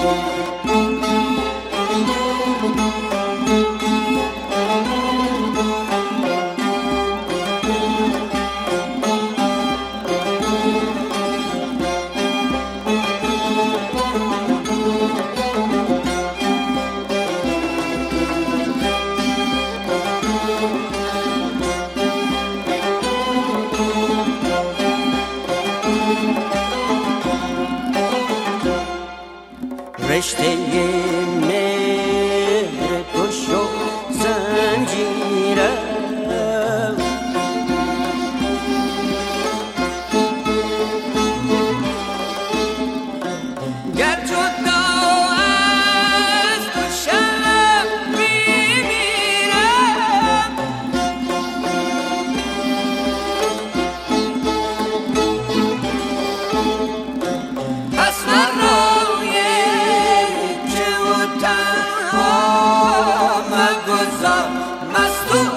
رشته مهر تو شد زنجیرم، گر جدا از تو شب میمیرم. پس مرای که و تنها مگذار مست و